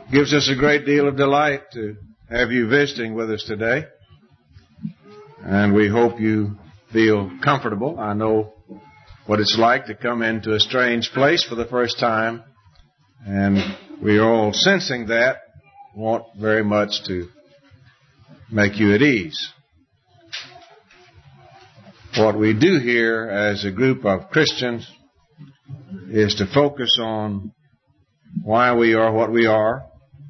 Gives us a great deal of delight to have you visiting with us today. And we hope you feel comfortable. I know what it's like to come into a strange place for the first time. And we are all sensing that, want very much to make you at ease. What we do here as a group of Christians is to focus on why we are what we are.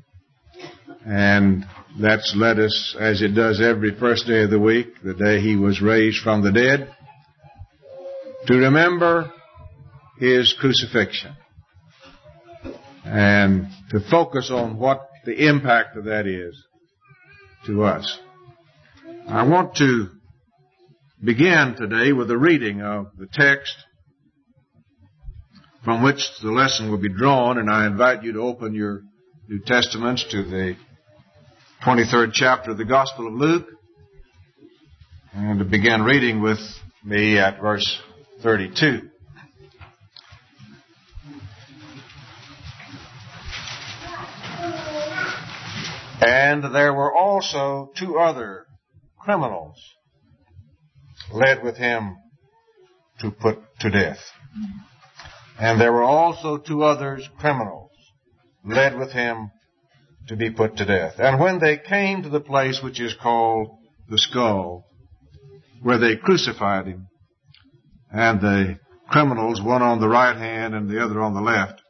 And that's led us, as it does every first day of the week, the day He was raised from the dead, to remember His crucifixion and to focus on what the impact of that is to us. I want to begin today with a reading of the text from which the lesson will be drawn, and I invite you to open your New Testaments to the 23rd chapter of the Gospel of Luke, and to begin reading with me at verse 32. And there were also two other criminals led with him to put to death. And there were also two others criminals led with him to be put to death. And when they came to the place which is called the Skull, where they crucified him, and the criminals, one on the right hand and the other on the left.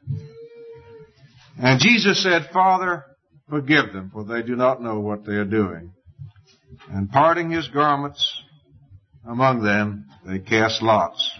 And Jesus said, Father, forgive them, for they do not know what they are doing. And parting His garments among them, they cast lots.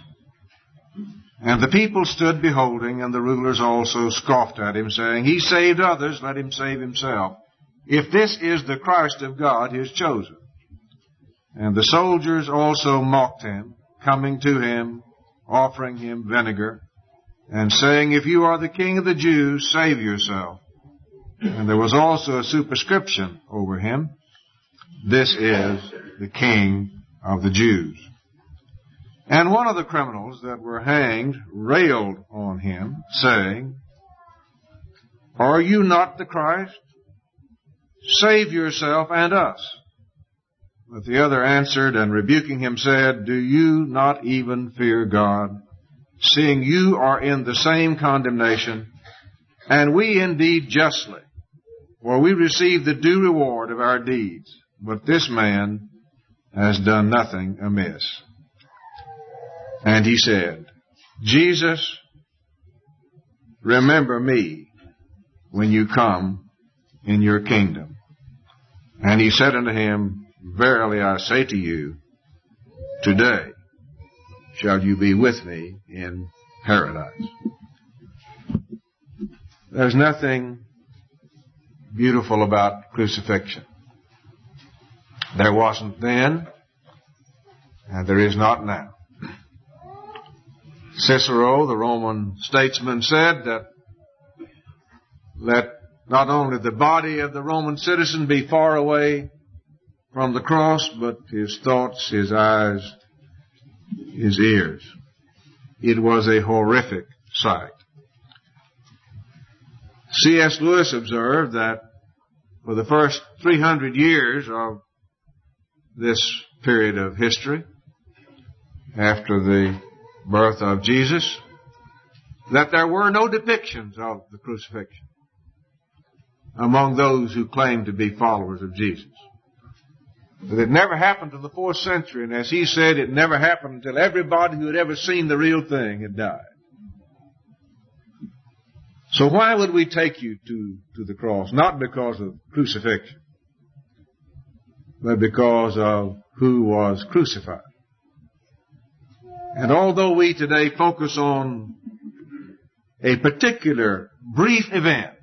And the people stood beholding, and the rulers also scoffed at him, saying, He saved others, let him save himself, if this is the Christ of God, His chosen. And the soldiers also mocked him, coming to him, offering him vinegar, and saying, If you are the King of the Jews, save yourself. And there was also a superscription over him, This is the King of the Jews. And one of the criminals that were hanged railed on him, saying, Are you not the Christ? Save yourself and us. But the other answered, and rebuking him said, Do you not even fear God, seeing you are in the same condemnation, and we indeed justly, for we receive the due reward of our deeds, but this man has done nothing amiss. And he said, Jesus, remember me when you come in your kingdom. And he said unto him, Verily I say to you, today shall you be with me in paradise. There's nothing beautiful about crucifixion. There wasn't then, and there is not now. Cicero, the Roman statesman, said that let not only the body of the Roman citizen be far away from the cross, but his thoughts, his eyes, his ears. It was a horrific sight. C.S. Lewis observed that for the first 300 years of this period of history, after the birth of Jesus, that there were no depictions of the crucifixion among those who claimed to be followers of Jesus. That it never happened until the 4th century, and as he said, it never happened until everybody who had ever seen the real thing had died. So why would we take you to the cross? Not because of crucifixion, but because of who was crucified. And although we today focus on a particular brief event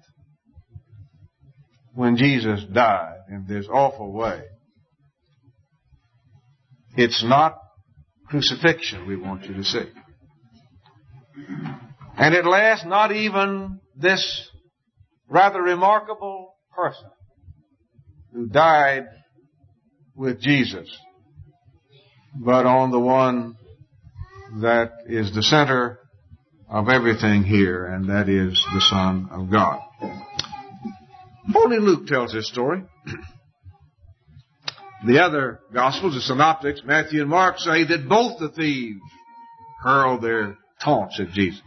when Jesus died in this awful way, it's not crucifixion we want you to see. And at last, not even this rather remarkable person who died with Jesus, but on the one that is the center of everything here, and that is the Son of God. Only Luke tells this story. The other Gospels, the Synoptics, Matthew and Mark, say that both the thieves hurled their taunts at Jesus.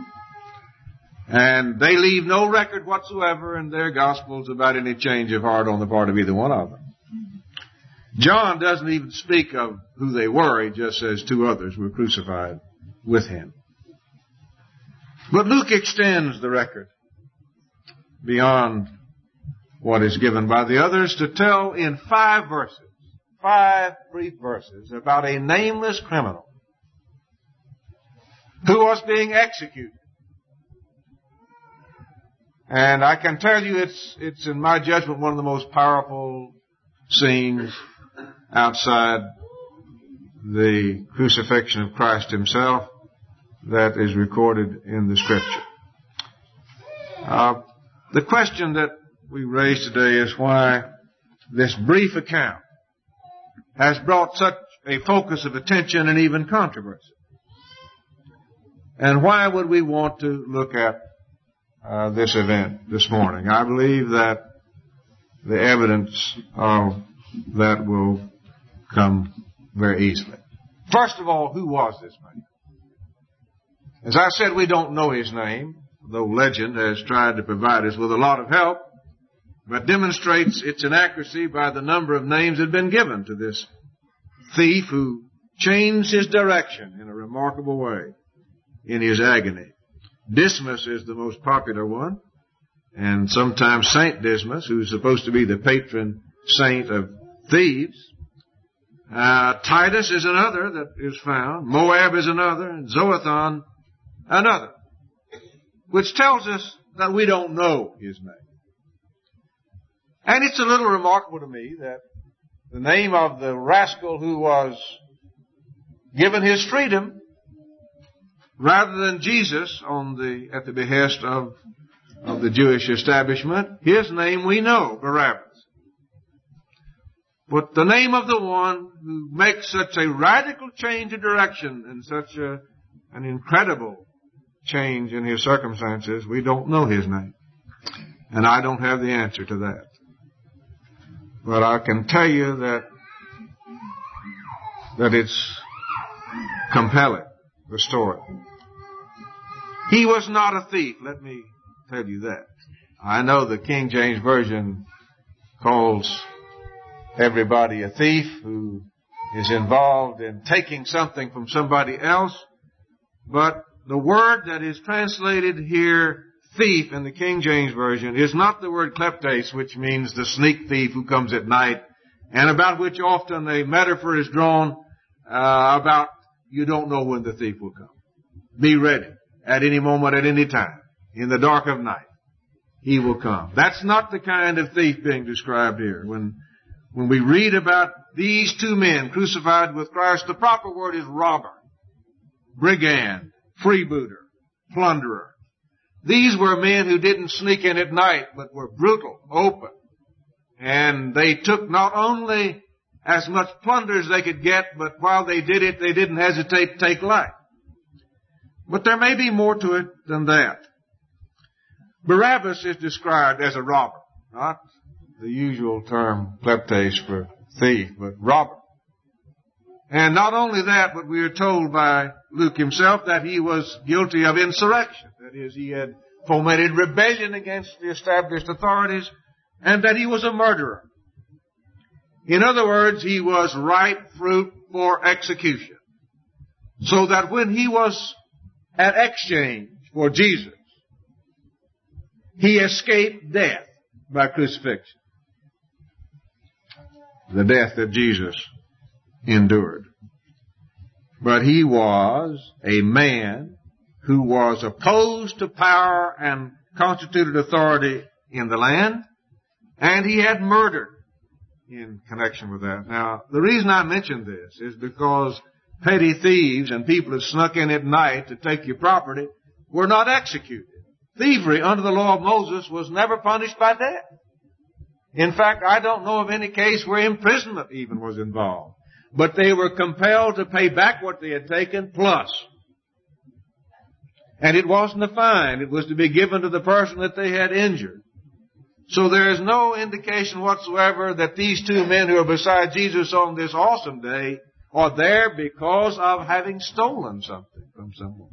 And they leave no record whatsoever in their Gospels about any change of heart on the part of either one of them. John doesn't even speak of who they were. He just says two others were crucified with him. But Luke extends the record beyond what is given by the others to tell in 5 verses, 5 brief verses, about a nameless criminal who was being executed. And I can tell you it's in my judgment one of the most powerful scenes outside the crucifixion of Christ himself that is recorded in the Scripture. The question that we raise today is why this brief account has brought such a focus of attention and even controversy. And why would we want to look at this event this morning? I believe that the evidence of that will come very easily. First of all, who was this man? As I said, we don't know his name, though legend has tried to provide us with a lot of help, but demonstrates its inaccuracy by the number of names that have been given to this thief who changed his direction in a remarkable way in his agony. Dismas is the most popular one, and sometimes Saint Dismas, who's supposed to be the patron saint of thieves. Titus is another that is found. Moab is another, and Zoathon another, which tells us that we don't know his name. And it's a little remarkable to me that the name of the rascal who was given his freedom rather than Jesus at the behest of the Jewish establishment, his name we know, Barabbas. But the name of the one who makes such a radical change of direction and such an incredible change in his circumstances, we don't know his name. And I don't have the answer to that. But I can tell you that it's compelling, the story. He was not a thief, let me tell you that. I know the King James Version calls everybody a thief who is involved in taking something from somebody else, but the word that is translated here, thief, in the King James Version is not the word kleptes, which means the sneak thief who comes at night, and about which often a metaphor is drawn about you don't know when the thief will come. Be ready at any moment, at any time, in the dark of night. He will come. That's not the kind of thief being described here. When we read about these two men crucified with Christ, the proper word is robber, brigand, freebooter, plunderer. These were men who didn't sneak in at night, but were brutal, open. And they took not only as much plunder as they could get, but while they did it, they didn't hesitate to take life. But there may be more to it than that. Barabbas is described as a robber, not the usual term kleptes for thief, but robber. And not only that, but we are told by Luke himself that he was guilty of insurrection. That is, he had fomented rebellion against the established authorities, and that he was a murderer. In other words, he was ripe fruit for execution. So that when he was at exchange for Jesus, he escaped death by crucifixion. The death that Jesus endured. But he was a man who was opposed to power and constituted authority in the land, and he had murdered in connection with that. Now, the reason I mention this is because petty thieves and people that snuck in at night to take your property were not executed. Thievery under the law of Moses was never punished by death. In fact, I don't know of any case where imprisonment even was involved. But they were compelled to pay back what they had taken plus. And it wasn't a fine. It was to be given to the person that they had injured. So there is no indication whatsoever that these two men who are beside Jesus on this awesome day are there because of having stolen something from someone.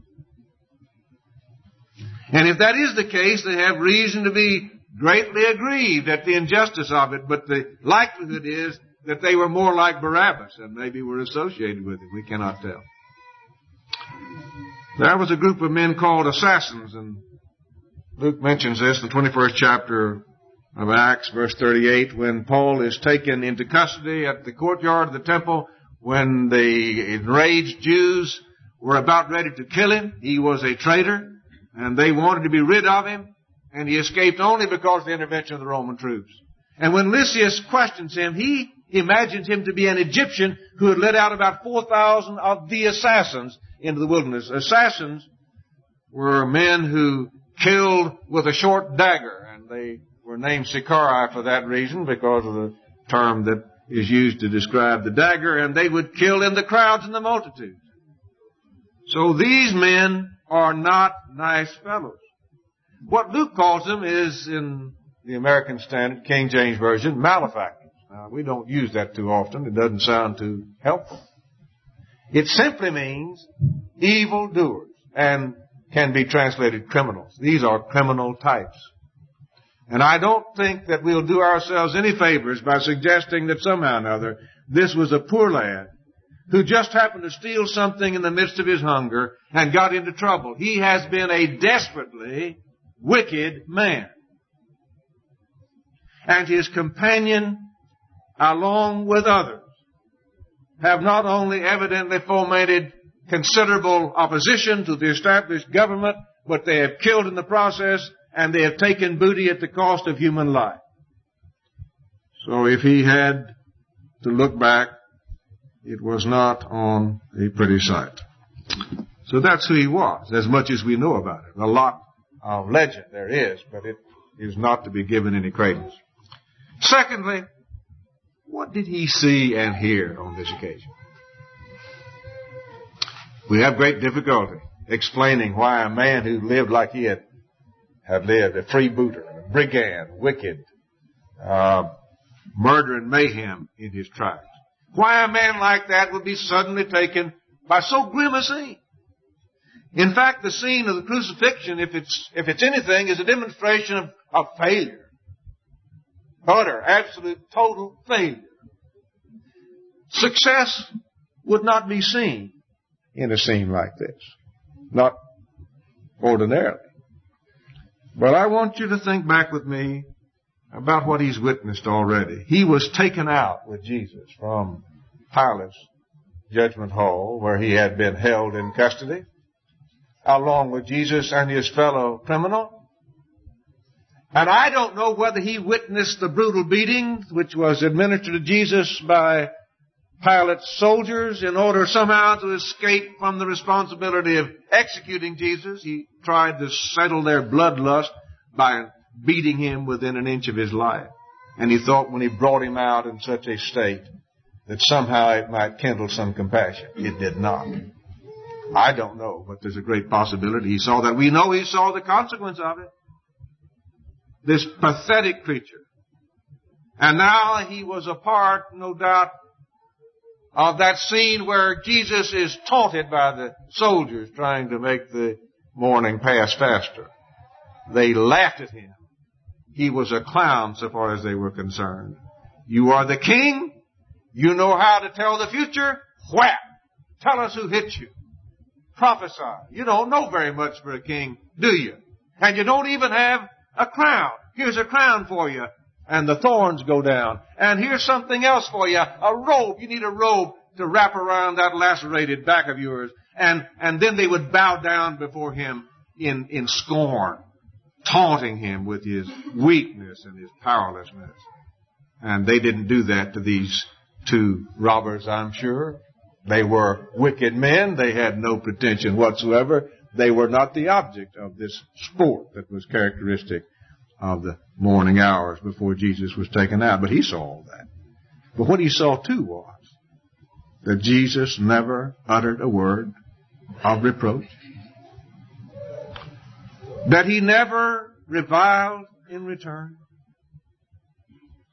And if that is the case, they have reason to be greatly aggrieved at the injustice of it, but the likelihood is that they were more like Barabbas and maybe were associated with him. We cannot tell. There was a group of men called assassins, and Luke mentions this in the 21st chapter of Acts, verse 38, when Paul is taken into custody at the courtyard of the temple, when the enraged Jews were about ready to kill him. He was a traitor, and they wanted to be rid of him, and he escaped only because of the intervention of the Roman troops. And when Lysias questions him, he imagines him to be an Egyptian who had led out about 4,000 of the assassins into the wilderness. Assassins were men who killed with a short dagger, and they were named Sicarii for that reason, because of the term that is used to describe the dagger, and they would kill in the crowds and the multitudes. So these men are not nice fellows. What Luke calls them is, in the American Standard, King James Version, malefactors. Now, we don't use that too often. It doesn't sound too helpful. It simply means evildoers, and can be translated criminals. These are criminal types. And I don't think that we'll do ourselves any favors by suggesting that somehow or another this was a poor lad who just happened to steal something in the midst of his hunger and got into trouble. He has been a desperately wicked man. And his companion, along with others, have not only evidently fomented considerable opposition to the established government, but they have killed in the process, and they have taken booty at the cost of human life. So if he had to look back, it was not on a pretty sight. So that's who he was, as much as we know about it. A lot of legend there is, but it is not to be given any credence. Secondly, what did he see and hear on this occasion? We have great difficulty explaining why a man who lived like he had lived, a freebooter, a brigand, wicked, murder and mayhem in his tracks, why a man like that would be suddenly taken by so grim a scene. In fact, the scene of the crucifixion, if it's anything, is a demonstration of failure. Utter, absolute, total failure. Success would not be seen in a scene like this. Not ordinarily. But I want you to think back with me about what he's witnessed already. He was taken out with Jesus from Pilate's judgment hall, where he had been held in custody, along with Jesus and his fellow criminal. And I don't know whether he witnessed the brutal beating which was administered to Jesus by Pilate's soldiers in order somehow to escape from the responsibility of executing Jesus. He tried to settle their bloodlust by beating him within an inch of his life. And he thought when he brought him out in such a state that somehow it might kindle some compassion. It did not. I don't know, but there's a great possibility he saw that. We know he saw the consequence of it. This pathetic creature. And now he was a part, no doubt, of that scene where Jesus is taunted by the soldiers trying to make the morning pass faster. They laughed at him. He was a clown so far as they were concerned. You are the king. You know how to tell the future. Whap! Tell us who hit you. Prophesy. You don't know very much for a king, do you? And you don't even have a crown. Here's a crown for you. And the thorns go down. And here's something else for you. A robe. You need a robe to wrap around that lacerated back of yours. And then they would bow down before him in scorn, taunting him with his weakness and his powerlessness. And they didn't do that to these two robbers, I'm sure. They were wicked men. They had no pretension whatsoever. They were not the object of this sport that was characteristic of the morning hours before Jesus was taken out. But he saw all that. But what he saw too was that Jesus never uttered a word of reproach. That he never reviled in return.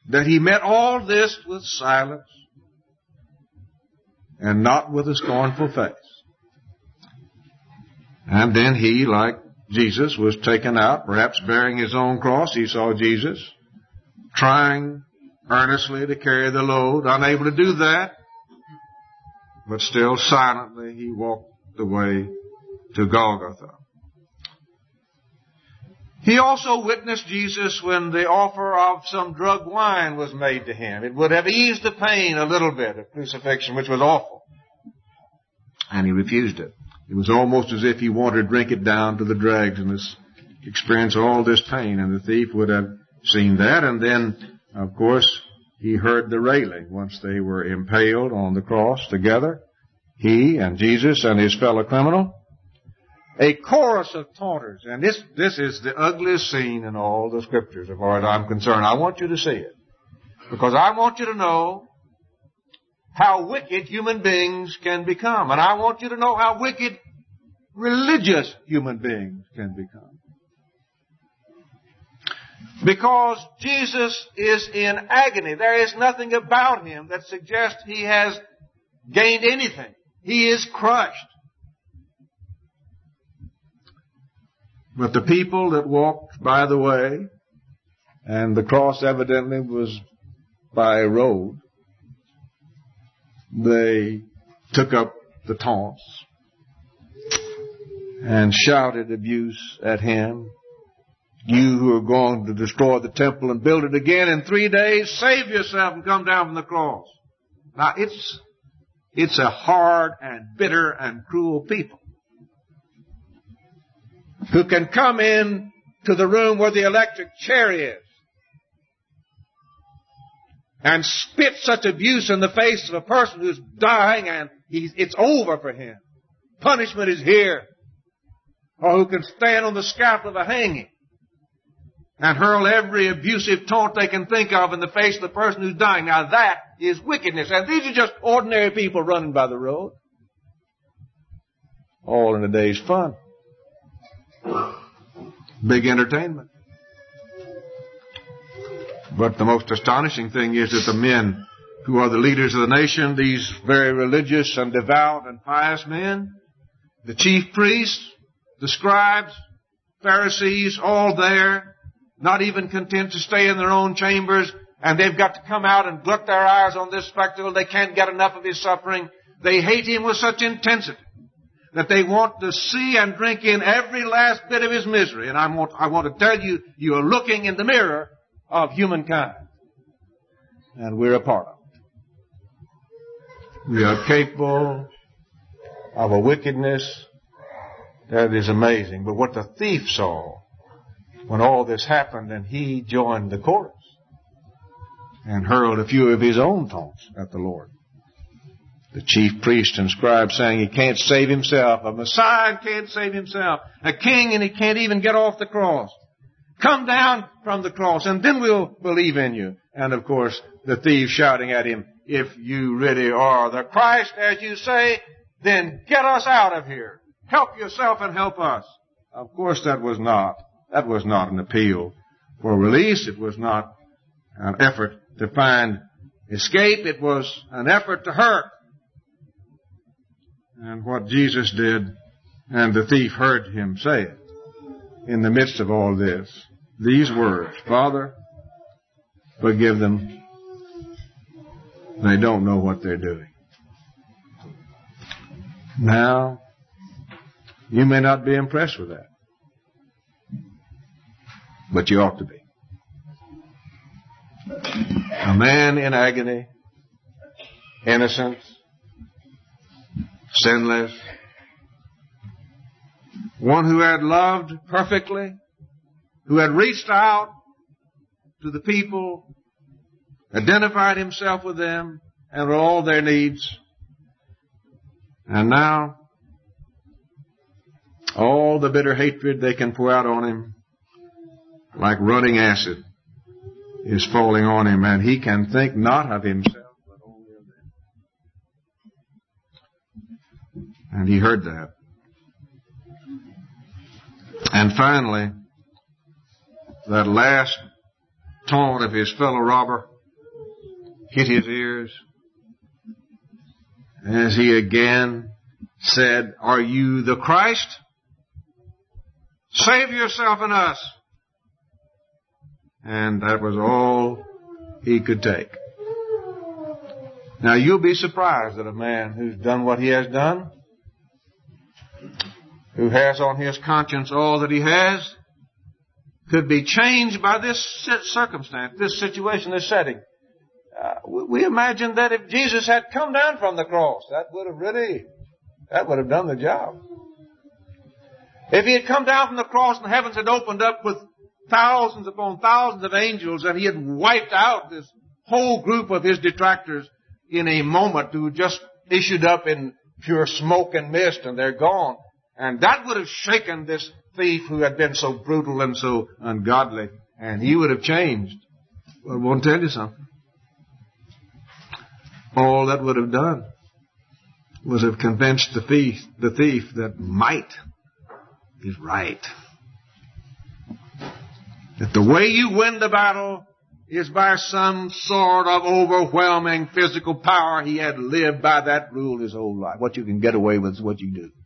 that he met all this with silence and not with a scornful face. And then he, like Jesus, was taken out, perhaps bearing his own cross. He saw Jesus trying earnestly to carry the load, unable to do that, but still silently he walked the way to Golgotha. He also witnessed Jesus when the offer of some drugged wine was made to him. It would have eased the pain a little bit of crucifixion, which was awful. And he refused it. It was almost as if he wanted to drink it down to the dregs and experience all this pain. And the thief would have seen that. And then, of course, he heard the railing once they were impaled on the cross together. He and Jesus and his fellow criminal. A chorus of taunters. And this is the ugliest scene in all the scriptures as far as I'm concerned. I want you to see it. Because I want you to know how wicked human beings can become. And I want you to know how wicked religious human beings can become. Because Jesus is in agony. There is nothing about him that suggests he has gained anything. He is crushed. But the people that walked by the way, and the cross evidently was by a road, they took up the taunts and shouted abuse at him. You who are going to destroy the temple and build it again in 3 days, save yourself and come down from the cross. Now it's a hard and bitter and cruel people who can come in to the room where the electric chair is and spit such abuse in the face of a person who's dying and it's over for him. Punishment is here. Or who can stand on the scaffold of a hanging and hurl every abusive taunt they can think of in the face of the person who's dying. Now that is wickedness. And these are just ordinary people running by the road. All in a day's fun. Big entertainment. But the most astonishing thing is that the men who are the leaders of the nation, these very religious and devout and pious men, the chief priests, the scribes, Pharisees, all there, not even content to stay in their own chambers, and they've got to come out and glut their eyes on this spectacle. They can't get enough of his suffering. They hate him with such intensity that they want to see and drink in every last bit of his misery. And I want to tell you, you are looking in the mirror of humankind. And we're a part of it. We are capable of a wickedness that is amazing. But what the thief saw when all this happened and he joined the chorus and hurled a few of his own taunts at the Lord. The chief priest and scribe saying he can't save himself. A Messiah can't save himself. A king and he can't even get off the cross. Come down from the cross and then we'll believe in you. And of course the thief shouting at him, if you really are the Christ as you say, then get us out of here. Help yourself and help us. Of course that was not an appeal for release. It was not an effort to find escape. It was an effort to hurt. And what Jesus did, and the thief heard him say it in the midst of all this, these words, Father, forgive them. They don't know what they're doing. Now, you may not be impressed with that, but you ought to be. A man in agony, innocent, sinless, one who had loved perfectly, who had reached out to the people, identified himself with them and with all their needs, and now all the bitter hatred they can pour out on him like running acid is falling on him, and he can think not of himself but only of them. And he heard that. And finally, that last taunt of his fellow robber, hit his ears as he again said, "Are you the Christ? Save yourself and us." And that was all he could take. Now you'll be surprised that a man who's done what he has done, who has on his conscience all that he has, could be changed by this circumstance, this situation, this setting. We imagine that if Jesus had come down from the cross, that would have done the job. If he had come down from the cross and the heavens had opened up with thousands upon thousands of angels and he had wiped out this whole group of his detractors in a moment who just issued up in pure smoke and mist and they're gone. And that would have shaken this thief who had been so brutal and so ungodly. And he would have changed. Well, I want to tell you something. All that would have done was have convinced the thief that might is right. That the way you win the battle is by some sort of overwhelming physical power. He had lived by that rule his whole life. What you can get away with is what you do.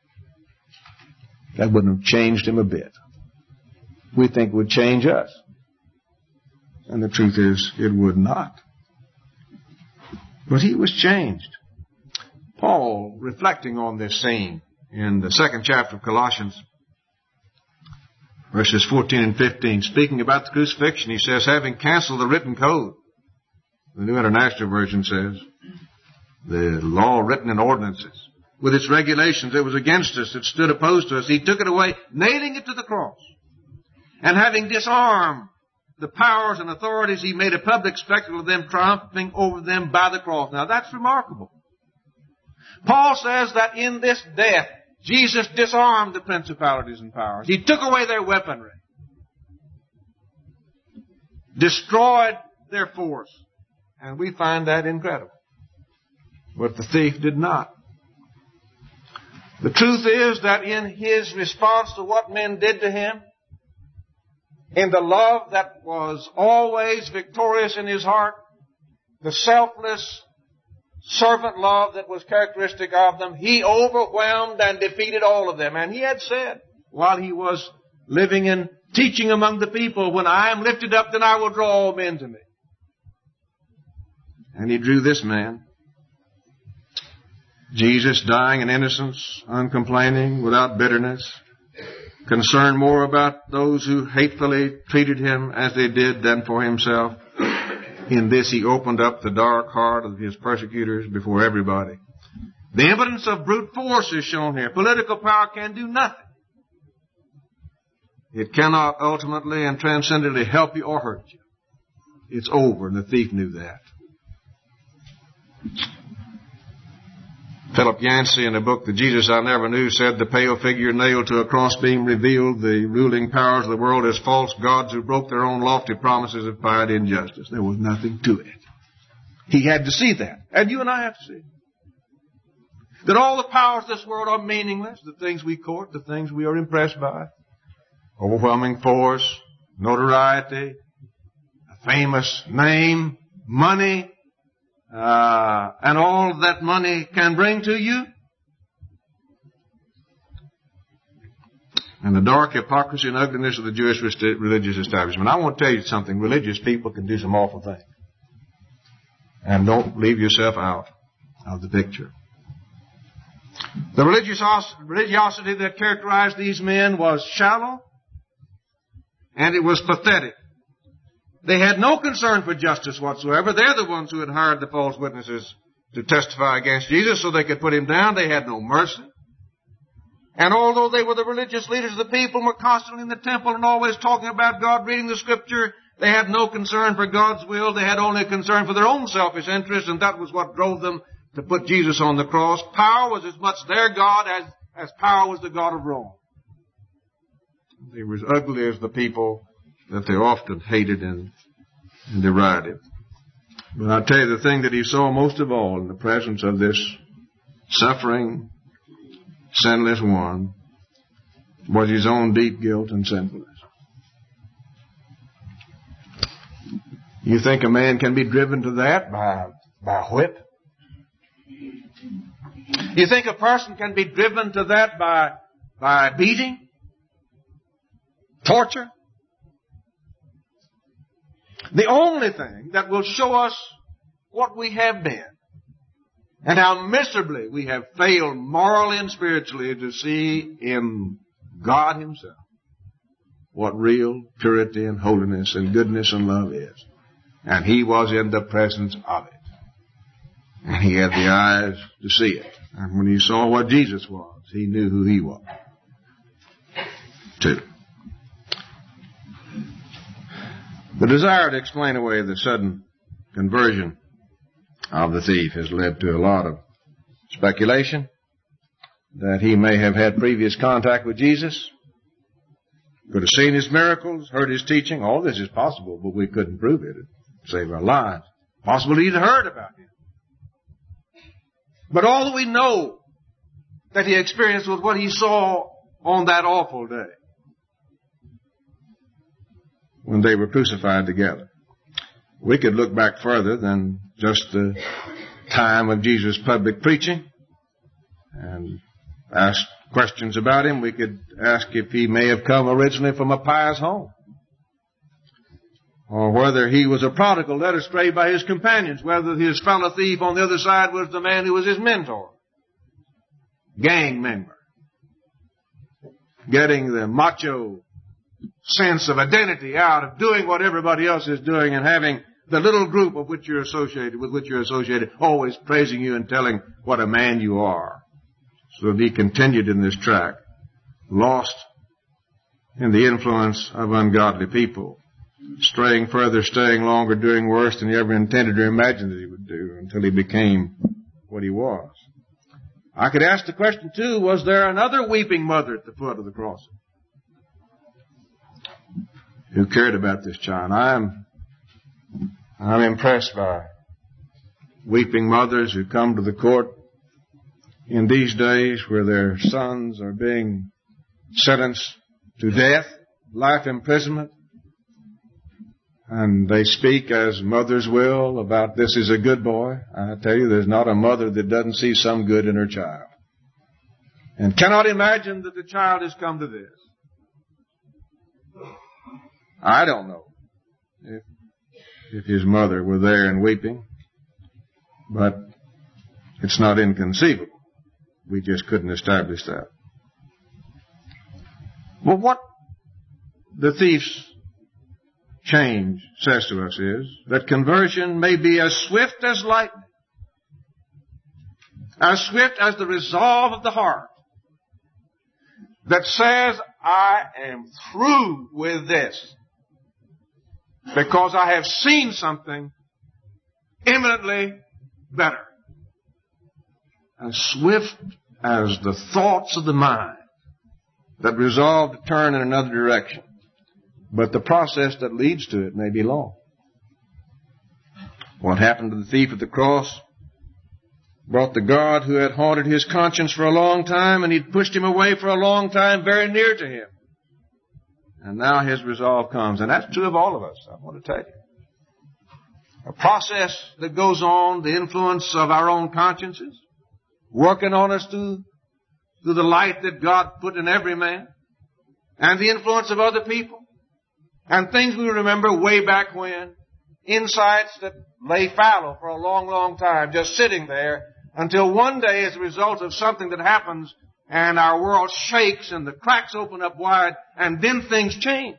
That wouldn't have changed him a bit. We think it would change us. And the truth is, it would not. But he was changed. Paul, reflecting on this scene in the 2nd chapter of Colossians, verses 14 and 15, speaking about the crucifixion, he says, having canceled the written code, the New International Version says, the law written in ordinances, with its regulations, it was against us, it stood opposed to us. He took it away, nailing it to the cross. And having disarmed the powers and authorities, he made a public spectacle of them, triumphing over them by the cross. Now that's remarkable. Paul says that in this death, Jesus disarmed the principalities and powers. He took away their weaponry, destroyed their force. And we find that incredible. But the thief did not. The truth is that in his response to what men did to him, in the love that was always victorious in his heart, the selfless servant love that was characteristic of them, he overwhelmed and defeated all of them. And he had said, while he was living and teaching among the people, when I am lifted up, then I will draw all men to me. And he drew this man. Jesus, dying in innocence, uncomplaining, without bitterness, concerned more about those who hatefully treated him as they did than for himself. In this he opened up the dark heart of his persecutors before everybody. The evidence of brute force is shown here. Political power can do nothing. It cannot ultimately and transcendently help you or hurt you. It's over, and the thief knew that. Philip Yancey, in a book, The Jesus I Never Knew, said the pale figure nailed to a crossbeam revealed the ruling powers of the world as false gods who broke their own lofty promises of piety and justice. There was nothing to it. He had to see that. And you and I have to see it. That all the powers of this world are meaningless. The things we court, the things we are impressed by. Overwhelming force, notoriety, a famous name, money, and all that money can bring to you. And the dark hypocrisy and ugliness of the Jewish religious establishment. I want to tell you something. Religious people can do some awful things. And don't leave yourself out of the picture. The religiosity that characterized these men was shallow, and it was pathetic. They had no concern for justice whatsoever. They're the ones who had hired the false witnesses to testify against Jesus so they could put him down. They had no mercy. And although they were the religious leaders of the people and were constantly in the temple and always talking about God, reading the Scripture, they had no concern for God's will. They had only a concern for their own selfish interests, and that was what drove them to put Jesus on the cross. Power was as much their God as power was the God of Rome. They were as ugly as the people that they often hated and derided. But I tell you, the thing that he saw most of all in the presence of this suffering, sinless one was his own deep guilt and sinfulness. You think a man can be driven to that by a whip? You think a person can be driven to that by beating? Torture? The only thing that will show us what we have been and how miserably we have failed morally and spiritually to see in God Himself what real purity and holiness and goodness and love is. And He was in the presence of it. And He had the eyes to see it. And when He saw what Jesus was, He knew who He was, too. The desire to explain away the sudden conversion of the thief has led to a lot of speculation that he may have had previous contact with Jesus, could have seen His miracles, heard His teaching. All this is possible, but we couldn't prove it. It'd save our lives. Possible he'd heard about Him. But all that we know that he experienced was what he saw on that awful day when they were crucified together. We could look back further than just the time of Jesus' public preaching and ask questions about Him. We could ask if He may have come originally from a pious home, or whether He was a prodigal led astray by his companions, whether his fellow thief on the other side was the man who was his mentor, gang member, getting the macho sense of identity out of doing what everybody else is doing and having the little group of which you're associated, always praising you and telling what a man you are. So that he continued in this track, lost in the influence of ungodly people, straying further, staying longer, doing worse than he ever intended or imagined that he would do until he became what he was. I could ask the question, too, was there another weeping mother at the foot of the cross who cared about this child? I'm impressed by weeping mothers who come to the court in these days where their sons are being sentenced to death, life imprisonment, and they speak as mothers will about this is a good boy. I tell you, there's not a mother that doesn't see some good in her child and cannot imagine that the child has come to this. I don't know if his mother were there and weeping, but it's not inconceivable. We just couldn't establish that. Well, what the thief's change says to us is that conversion may be as swift as lightning, as swift as the resolve of the heart that says, I am through with this because I have seen something eminently better. As swift as the thoughts of the mind that resolve to turn in another direction. But the process that leads to it may be long. What happened to the thief at the cross brought the God who had haunted his conscience for a long time, and he'd pushed him away for a long time, very near to him. And now his resolve comes. And that's true of all of us, I want to tell you. A process that goes on, the influence of our own consciences, working on us through the light that God put in every man, and the influence of other people, and things we remember way back when, insights that lay fallow for a long, long time, just sitting there, until one day as a result of something that happens, and our world shakes, and the cracks open up wide, and then things change.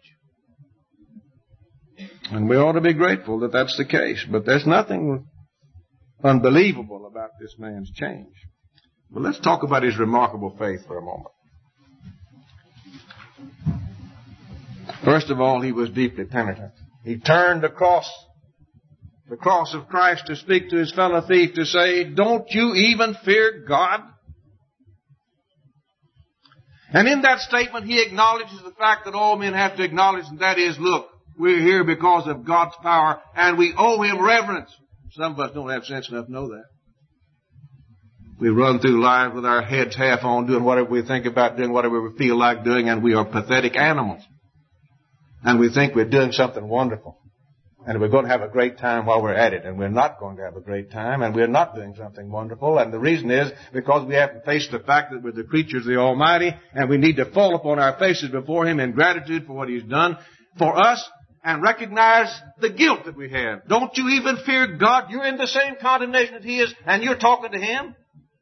And we ought to be grateful that that's the case, but there's nothing unbelievable about this man's change. But let's talk about his remarkable faith for a moment. First of all, he was deeply penitent. He turned across the cross of Christ to speak to his fellow thief, to say, don't you even fear God? And in that statement, he acknowledges the fact that all men have to acknowledge, and that is, look, we're here because of God's power, and we owe Him reverence. Some of us don't have sense enough to know that. We run through life with our heads half on, doing whatever we think about doing, whatever we feel like doing, and we are pathetic animals. And we think we're doing something wonderful. And we're going to have a great time while we're at it. And we're not going to have a great time, and we're not doing something wonderful. And the reason is because we haven't faced the fact that we're the creatures of the Almighty, and we need to fall upon our faces before Him in gratitude for what He's done for us, and recognize the guilt that we have. Don't you even fear God? You're in the same condemnation that He is, and you're talking to Him.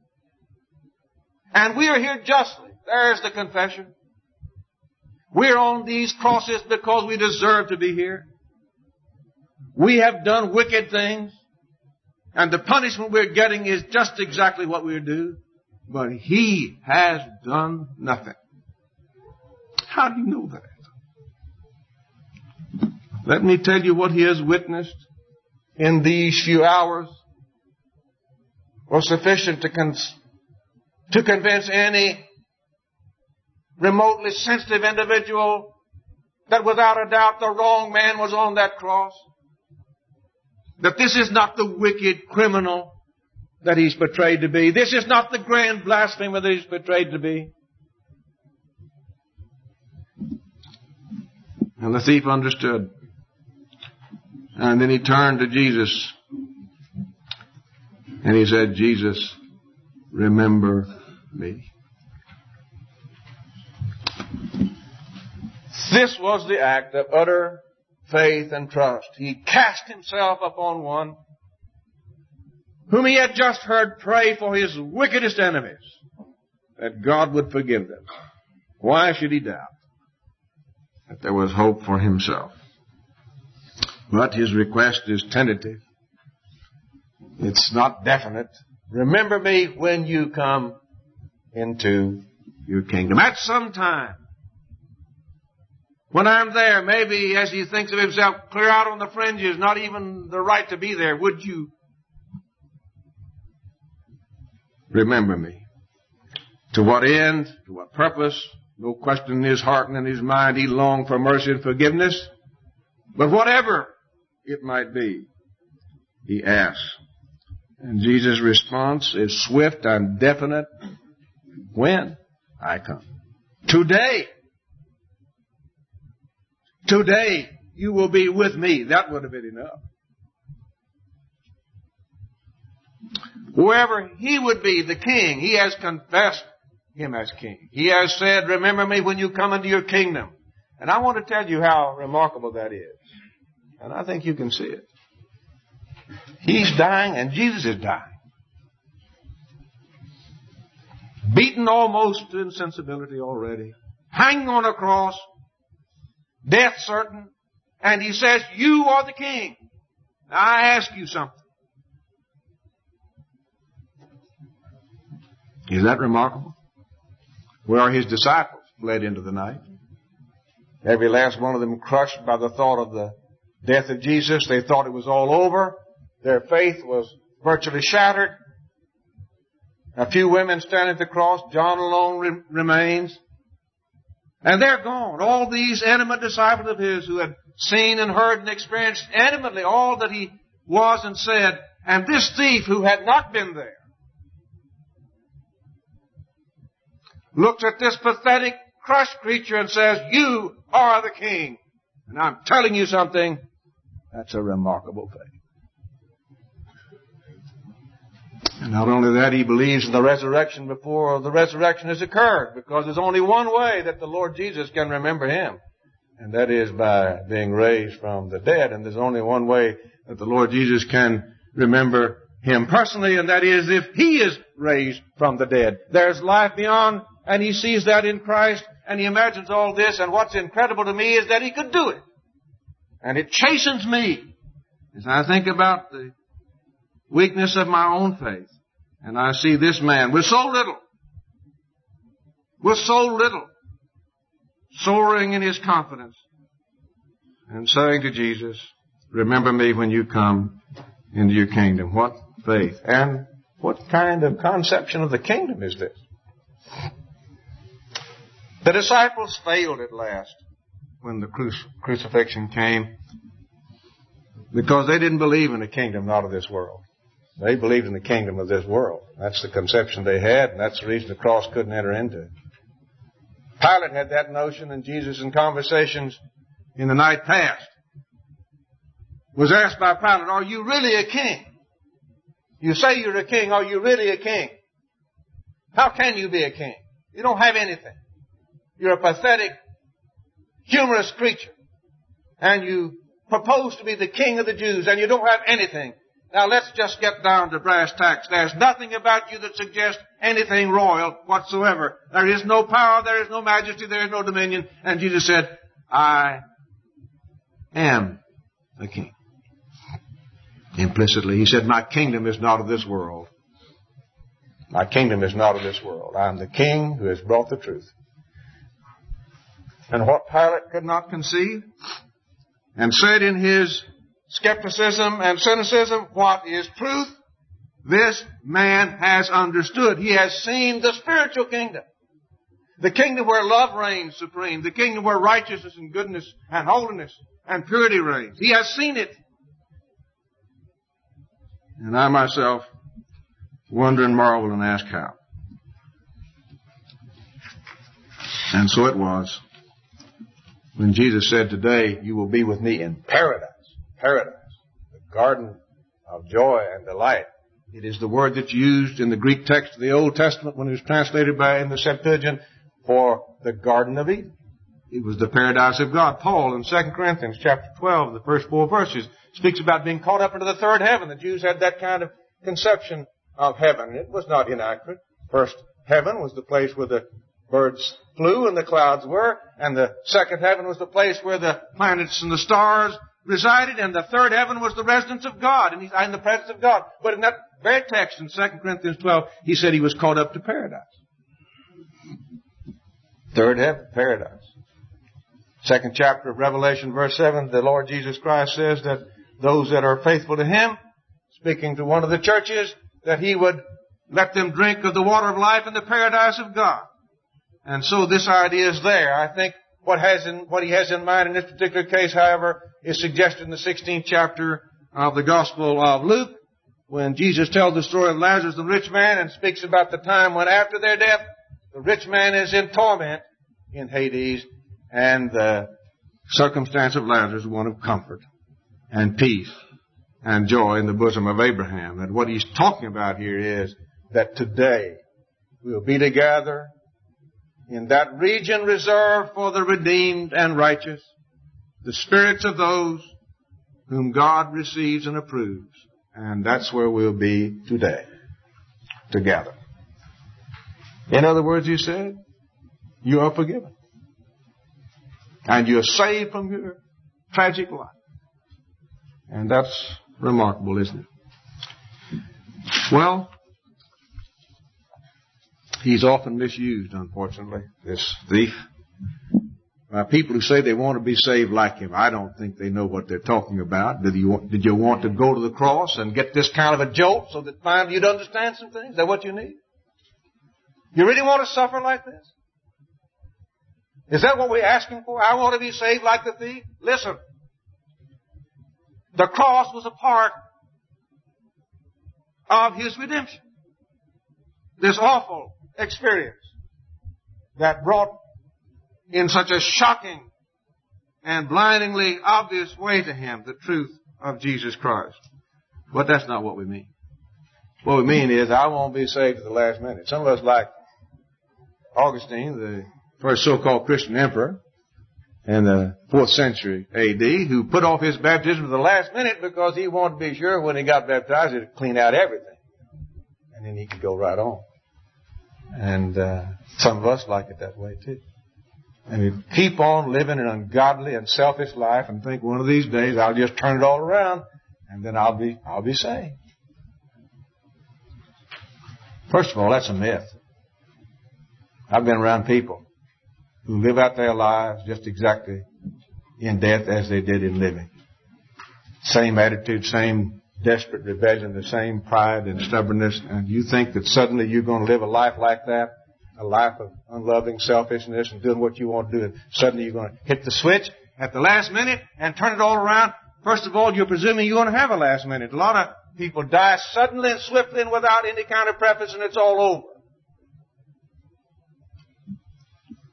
And we are here justly. There's the confession. We're on these crosses because we deserve to be here. We have done wicked things, and the punishment we're getting is just exactly what we're due. But He has done nothing. How do you know that? Let me tell you what He has witnessed in these few hours was sufficient to convince any remotely sensitive individual that without a doubt the wrong man was on that cross. That this is not the wicked criminal that He's portrayed to be. This is not the grand blasphemer that He's portrayed to be. And the thief understood. And then he turned to Jesus. And he said, Jesus, remember me. This was the act of utter faith and trust. He cast himself upon one whom he had just heard pray for his wickedest enemies, that God would forgive them. Why should he doubt that there was hope for himself? But his request is tentative. It's not definite. Remember me when you come into your kingdom. At some time, when I'm there, maybe as he thinks of himself clear out on the fringes, not even the right to be there, would you remember me? To what end? To what purpose? No question in his heart and in his mind he longed for mercy and forgiveness. But whatever it might be, he asks. And Jesus' response is swift and definite. When I come. Today. Today you will be with me. That would have been enough. Wherever he would be, the king, he has confessed him as king. He has said, remember me when you come into your kingdom. And I want to tell you how remarkable that is. And I think you can see it. He's dying and Jesus is dying. Beaten almost to insensibility already. Hanging on a cross. Death certain. And he says, you are the king. Now I ask you something. Is that remarkable? Where are his disciples fled into the night? Every last one of them crushed by the thought of the death of Jesus. They thought it was all over. Their faith was virtually shattered. A few women standing at the cross. John alone remains. And they're gone. All these intimate disciples of his who had seen and heard and experienced intimately all that he was and said. And this thief who had not been there looks at this pathetic, crushed creature and says, you are the king. And I'm telling you something, that's a remarkable thing. And not only that, he believes in the resurrection before the resurrection has occurred, because there's only one way that the Lord Jesus can remember him, and that is by being raised from the dead. And there's only one way that the Lord Jesus can remember him personally, and that is if he is raised from the dead. There's life beyond, and he sees that in Christ, and he imagines all this, and what's incredible to me is that he could do it. And it chastens me as I think about the weakness of my own faith. And I see this man with so little, soaring in his confidence, and saying to Jesus, remember me when you come into your kingdom. What faith. And what kind of conception of the kingdom is this? The disciples failed at last when the crucifixion came, because they didn't believe in a kingdom not of this world. They believed in the kingdom of this world. That's the conception they had, and that's the reason the cross couldn't enter into it. Pilate had that notion, and Jesus in conversations in the night past was asked by Pilate, are you really a king? You say you're a king. Are you really a king? How can you be a king? You don't have anything. You're a pathetic, humorous creature. And you propose to be the king of the Jews, and you don't have anything. Now let's just get down to brass tacks. There's nothing about you that suggests anything royal whatsoever. There is no power, there is no majesty, there is no dominion. And Jesus said, I am the king. Implicitly, he said, my kingdom is not of this world. My kingdom is not of this world. I am the king who has brought the truth. And what Pilate could not conceive, and said in his skepticism and cynicism, what is truth? This man has understood. He has seen the spiritual kingdom. The kingdom where love reigns supreme. The kingdom where righteousness and goodness and holiness and purity reigns. He has seen it. And I myself wonder and marvel and ask how. And so it was when Jesus said, today you will be with me in paradise. Paradise. The garden of joy and delight. It is the word that's used in the Greek text of the Old Testament when it was translated in the Septuagint for the Garden of Eden. It was the paradise of God. Paul in 2 Corinthians chapter 12, the first 4 verses, speaks about being caught up into the third heaven. The Jews had that kind of conception of heaven. It was not inaccurate. First heaven was the place where the birds flew and the clouds were, and the second heaven was the place where the planets and the stars resided, and the third heaven was the residence of God, and in the presence of God. But in that very text in 2 Corinthians 12, he said he was caught up to paradise. Third heaven, paradise. Second chapter of Revelation, verse 7, the Lord Jesus Christ says that those that are faithful to Him, speaking to one of the churches, that He would let them drink of the water of life in the paradise of God. And so this idea is there. I think what He has in mind in this particular case, however, is suggested in the 16th chapter of the Gospel of Luke, when Jesus tells the story of Lazarus the rich man and speaks about the time when after their death, the rich man is in torment in Hades, and the circumstance of Lazarus is one of comfort and peace and joy in the bosom of Abraham. And what he's talking about here is that today we'll be together in that region reserved for the redeemed and righteous, the spirits of those whom God receives and approves. And that's where we'll be today, together. In other words, he said, you are forgiven. And you're saved from your tragic life. And that's remarkable, isn't it? Well, he's often misused, unfortunately, this thief, by people who say they want to be saved like him. I don't think they know what they're talking about. Did you want to go to the cross and get this kind of a jolt so that finally you'd understand some things? Is that what you need? You really want to suffer like this? Is that what we're asking for? I want to be saved like the thief? Listen. The cross was a part of His redemption. This awful experience that brought in such a shocking and blindingly obvious way to Him the truth of Jesus Christ. But that's not what we mean. What we mean is, I won't be saved at the last minute. Some of us, like Augustine, the first so-called Christian emperor in the 4th century A.D., who put off his baptism to the last minute because he wanted to be sure when he got baptized it would clean out everything. And then he could go right on. And some of us like it that way too. And we keep on living an ungodly and selfish life and think one of these days I'll just turn it all around and then I'll be saved. First of all, that's a myth. I've been around people who live out their lives just exactly in death as they did in living. Same attitude, same desperate rebellion, the same pride and stubbornness, and you think that suddenly you're going to live a life like that, a life of unloving selfishness and doing what you want to do, and suddenly you're going to hit the switch at the last minute and turn it all around. First of all, you're presuming you're going to have a last minute. A lot of people die suddenly and swiftly and without any kind of preface, and it's all over.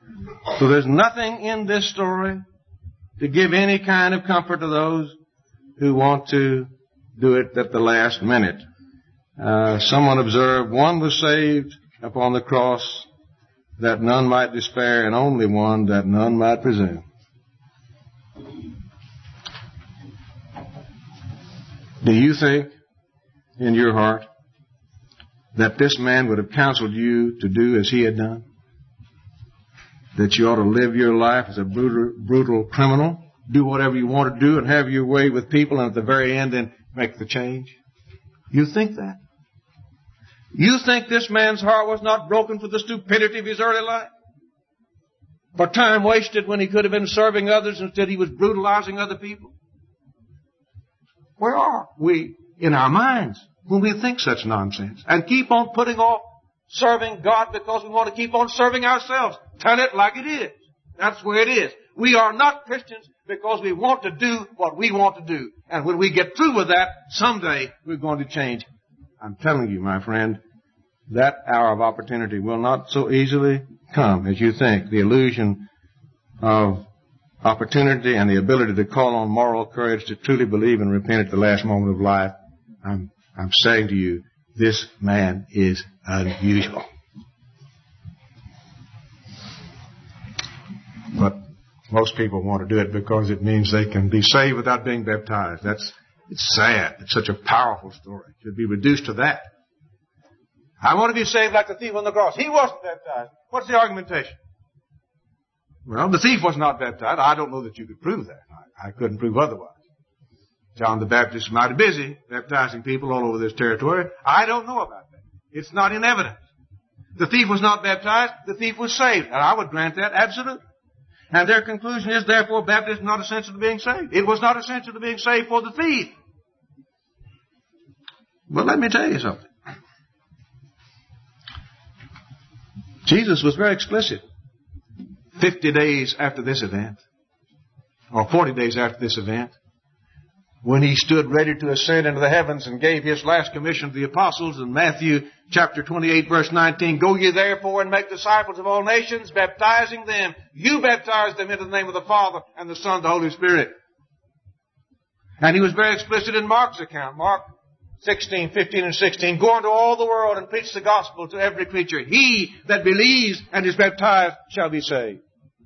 So there's nothing in this story to give any kind of comfort to those who want to do it at the last minute. Someone observed, one was saved upon the cross that none might despair, and only one that none might presume. Do you think in your heart that this man would have counseled you to do as he had done? That you ought to live your life as a brutal criminal, do whatever you want to do and have your way with people, and at the very end then make the change? You think that? You think this man's heart was not broken for the stupidity of his early life? For time wasted when he could have been serving others, instead he was brutalizing other people? Where are we in our minds when we think such nonsense and keep on putting off serving God because we want to keep on serving ourselves? Tell it like it is. That's where it is. We are not Christians because we want to do what we want to do. And when we get through with that, someday we're going to change. I'm telling you, my friend, that hour of opportunity will not so easily come as you think. The illusion of opportunity and the ability to call on moral courage to truly believe and repent at the last moment of life. I'm saying to you, this man is unusual. But most people want to do it because it means they can be saved without being baptized. It's sad. It's such a powerful story. It should be reduced to that. I want to be saved like the thief on the cross. He wasn't baptized. What's the argumentation? Well, the thief was not baptized. I don't know that you could prove that. I couldn't prove otherwise. John the Baptist is mighty busy baptizing people all over this territory. I don't know about that. It's not in evidence. The thief was not baptized. The thief was saved. And I would grant that absolutely. And their conclusion is, therefore, baptism is not essential to being saved. It was not essential to being saved for the thief. But let me tell you something. Jesus was very explicit 50 days after this event, or 40 days after this event, when he stood ready to ascend into the heavens and gave his last commission to the apostles in Matthew chapter 28, verse 19, "Go ye therefore and make disciples of all nations, baptizing them. You baptize them into the name of the Father and the Son and the Holy Spirit." And he was very explicit in Mark's account. Mark 16, 15, and 16. "Go into all the world and preach the gospel to every creature. He that believes and is baptized shall be saved."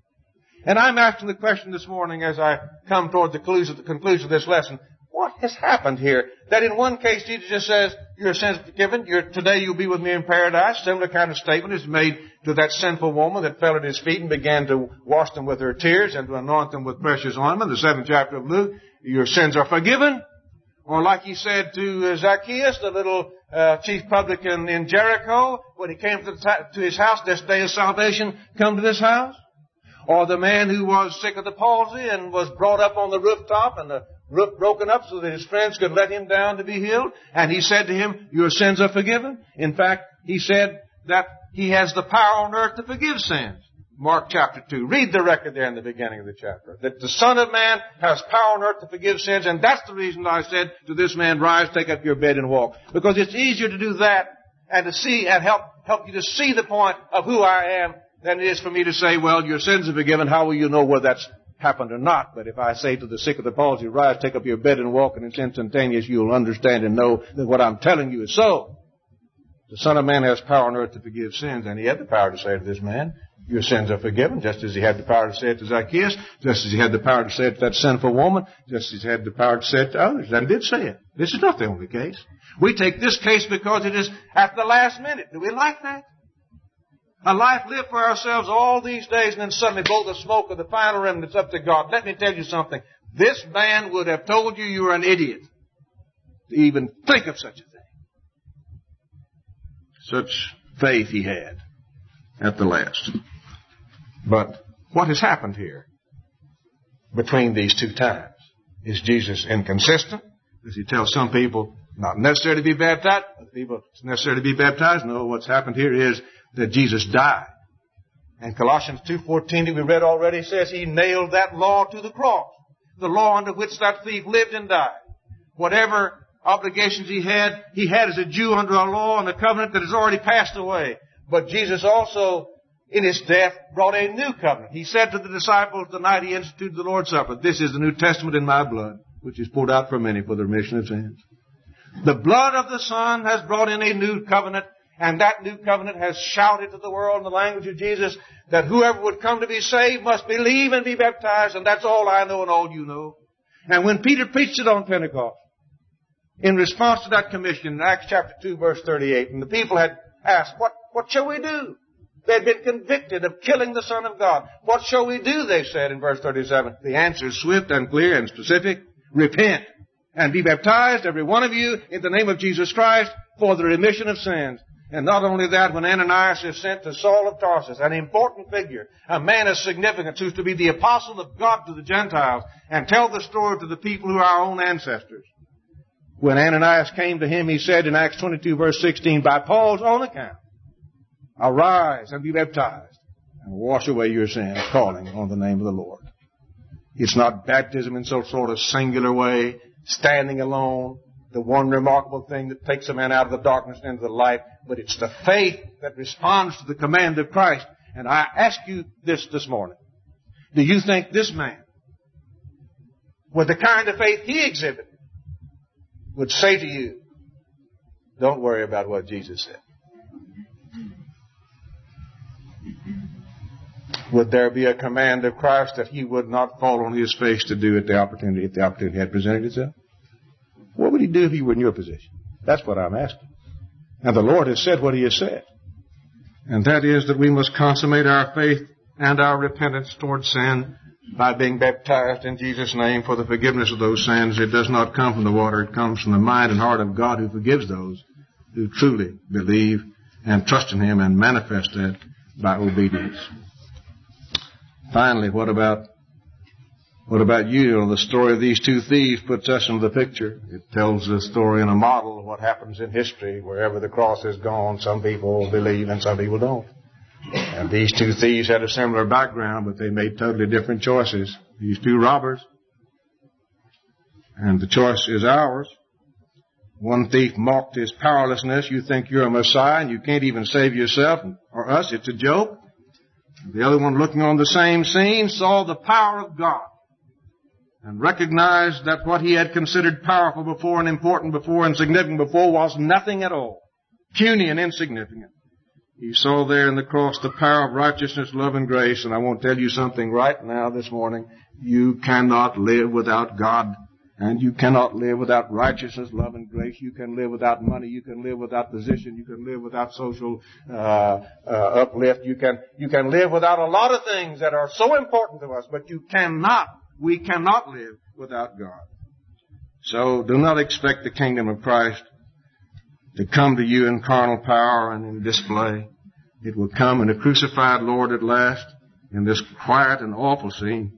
And I'm asking the question this morning as I come toward the conclusion of this lesson. What has happened here? That in one case Jesus just says, "Your sins are forgiven. Today you'll be with me in paradise." Similar kind of statement is made to that sinful woman that fell at his feet and began to wash them with her tears and to anoint them with precious ointment. The 7th chapter of Luke, "Your sins are forgiven." Or like he said to Zacchaeus, the little chief publican in Jericho, when he came to his house, "This day of salvation come to this house." Or the man who was sick of the palsy and was brought up on the rooftop and the roof broken up so that his friends could let him down to be healed. And he said to him, "Your sins are forgiven." In fact, he said that he has the power on earth to forgive sins. Mark chapter 2. Read the record there in the beginning of the chapter. That the Son of Man has power on earth to forgive sins. And that's the reason I said to this man, "Rise, take up your bed and walk." Because it's easier to do that and to see and help you to see the point of who I am than it is for me to say, "Well, your sins are forgiven. How will you know whether that's happened or not?" But if I say to the sick of the palsy, "Rise, take up your bed and walk," and it's instantaneous, you'll understand and know that what I'm telling you is so. The Son of Man has power on earth to forgive sins, and he had the power to say to this man, "Your sins are forgiven," just as he had the power to say it to Zacchaeus, just as he had the power to say it to that sinful woman, just as he had the power to say it to others. And he did say it. This is not the only case. We take this case because it is at the last minute. Do we like that? A life lived for ourselves all these days and then suddenly blow the smoke of the final remnants up to God. Let me tell you something. This man would have told you were an idiot to even think of such a thing. Such faith he had at the last. But what has happened here between these two times? Is Jesus inconsistent? Does he tell some people not necessary to be baptized, other people it's necessary to be baptized? No, what's happened here is that Jesus died. And Colossians 2:14 that we read already says he nailed that law to the cross. The law under which that thief lived and died. Whatever obligations he had as a Jew under a law and a covenant that has already passed away. But Jesus also, in his death, brought a new covenant. He said to the disciples the night he instituted the Lord's Supper, "This is the New Testament in my blood." which is poured out for many for the remission of sins. The blood of the Son has brought in a new covenant, and that new covenant has shouted to the world in the language of Jesus that whoever would come to be saved must believe and be baptized, and that's all I know and all you know. And when Peter preached it on Pentecost, in response to that commission in Acts chapter 2 verse 38, and the people had asked, what shall we do? They had been convicted of killing the Son of God. What shall we do, they said in verse 37. The answer is swift and clear and specific. Repent and be baptized, every one of you, in the name of Jesus Christ for the remission of sins. And not only that, when Ananias is sent to Saul of Tarsus, an important figure, a man of significance who's to be the apostle of God to the Gentiles and tell the story to the people who are our own ancestors. When Ananias came to him, he said in Acts 22 verse 16, by Paul's own account, arise and be baptized and wash away your sins, calling on the name of the Lord. It's not baptism in some sort of singular way, standing alone, the one remarkable thing that takes a man out of the darkness into the light, but it's the faith that responds to the command of Christ. And I ask you this morning. Do you think this man, with the kind of faith he exhibited, would say to you, don't worry about what Jesus said? Would there be a command of Christ that he would not fall on his face to do if the opportunity had presented itself? What would he do if he were in your position? That's what I'm asking. And the Lord has said what he has said. And that is that we must consummate our faith and our repentance towards sin by being baptized in Jesus' name for the forgiveness of those sins. It does not come from the water. It comes from the mind and heart of God who forgives those who truly believe and trust in him and manifest that by obedience. Finally, what about you? The story of these two thieves puts us into the picture. It tells the story and a model of what happens in history. Wherever the cross has gone, some people believe and some people don't. And these two thieves had a similar background, but they made totally different choices. These two robbers. And the choice is ours. One thief mocked his powerlessness. You think you're a Messiah and you can't even save yourself or us. It's a joke. The other one, looking on the same scene, saw the power of God and recognized that what he had considered powerful before and important before and significant before was nothing at all, puny and insignificant. He saw there in the cross the power of righteousness, love, and grace. And I want to tell you something right now this morning. You cannot live without God. And you cannot live without righteousness, love, and grace. You can live without money. You can live without position. You can live without social uplift. You can live without a lot of things that are so important to us. But we cannot live without God. So do not expect the kingdom of Christ to come to you in carnal power and in display. It will come in a crucified Lord at last, in this quiet and awful scene,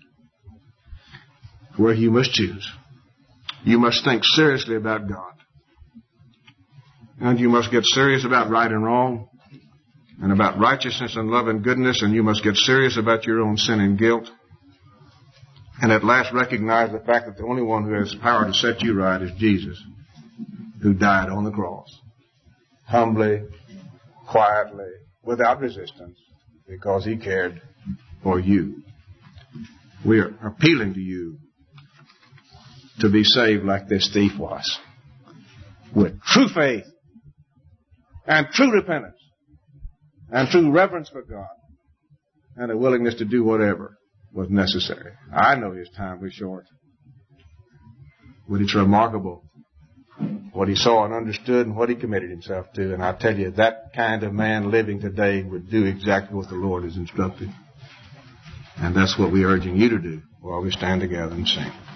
where you must choose. You must think seriously about God. And you must get serious about right and wrong, and about righteousness and love and goodness, and you must get serious about your own sin and guilt. And at last recognize the fact that the only one who has power to set you right is Jesus, who died on the cross. Humbly, quietly, without resistance, because he cared for you. We are appealing to you to be saved like this thief was, with true faith and true repentance and true reverence for God and a willingness to do whatever was necessary. I know his time was short, but it's remarkable what he saw and understood and what he committed himself to. And I tell you, that kind of man living today would do exactly what the Lord has instructed. And that's what we're urging you to do while we stand together and sing.